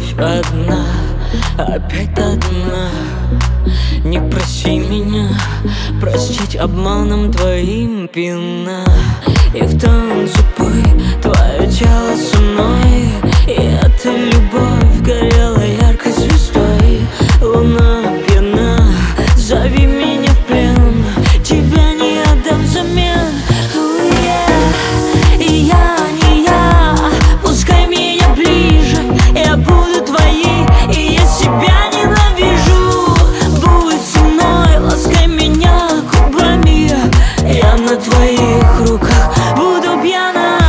любовь одна, опять одна. Не проси меня простить обманом твоим пьяна. И в танце пой твое тело со мной, и эта любовь горела яркой звездой. Луна пьяна, зови меня в плен, тебя не отдам взамен. И я не я, пускай меня ближе, я буду твоей, и я себя ненавижу. Будь со мной, ласкай меня губами, я на твоих руках буду пьяна.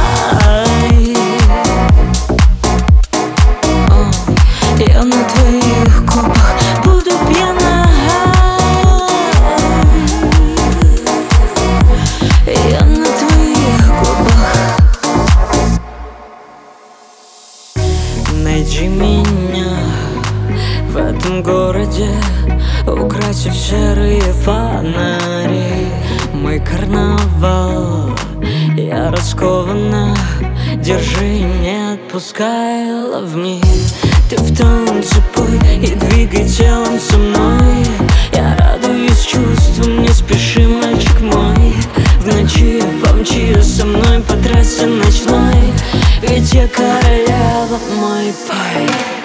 Я на твоих губах буду пьяна. Я на твоих губах. Найди меня в этом городе, украсив серые фонари. Мой карнавал, я раскована, держи, не отпускай, love me. Ты в танце пой и двигай телом со мной. Я радуюсь чувствам, не спеши, мальчик мой. В ночи помчи со мной по трассе ночной, ведь я королева, мой пай.